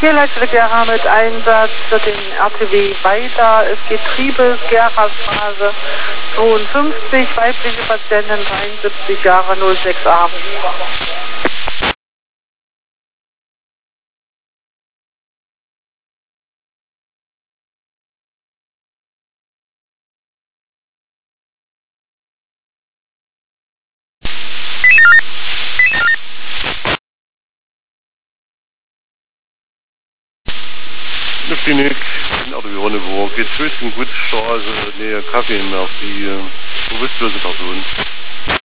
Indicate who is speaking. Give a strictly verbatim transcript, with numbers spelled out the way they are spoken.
Speaker 1: Hier Leitstelle Gera mit Einsatz für den R T W weiter. Es geht Triebes, Gera-Phase zweiundfünfzig, weibliche Patientin, dreiundsiebzig Jahre, null sechs A.
Speaker 2: Klinik in Adrianeburg, geht Schützen, Gutstraße, Nähe Kaffee auf die bewusstlose Person.